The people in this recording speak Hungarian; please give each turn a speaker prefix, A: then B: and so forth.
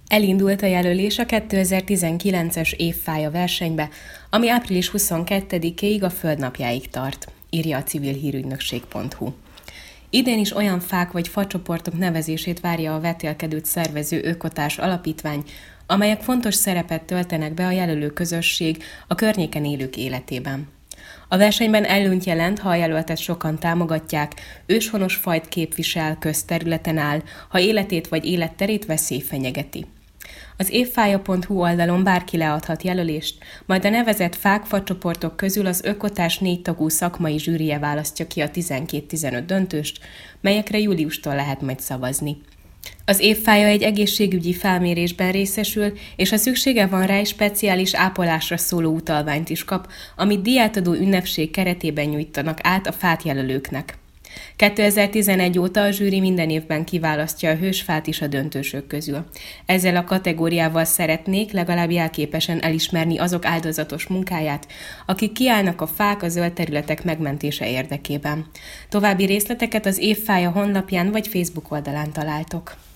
A: Elindult a jelölés a 2019-es évfája versenybe, ami április 22-ig a Földnapjáig tart, írja a civilhírügynökség.hu. Idén is olyan fák vagy facsoportok nevezését várja a vetélkedőt szervező Ökotárs Alapítvány, amelyek fontos szerepet töltenek be a jelölő közösség a környéken élők életében. A versenyben előnyt jelent, ha a jelöltet sokan támogatják, őshonos fajt képvisel, közterületen áll, ha életét vagy életterét veszély fenyegeti. Az évfája.hu oldalon bárki leadhat jelölést, majd a nevezett fák-facsoportok közül az Ökotárs 4 tagú szakmai zsűrije választja ki a 12-15 döntőst, melyekre júliustól lehet majd szavazni. Az évfája egy egészségügyi felmérésben részesül, és ha szüksége van rá, egy speciális ápolásra szóló utalványt is kap, amit díjátadó ünnepség keretében nyújtanak át a fát jelölőknek. 2011 óta a zsűri minden évben kiválasztja a hősfát is a döntősök közül. Ezzel a kategóriával szeretnék legalább jelképesen elismerni azok áldozatos munkáját, akik kiállnak a fák, a zöld területek megmentése érdekében. További részleteket az évfája honlapján vagy Facebook oldalán találtok.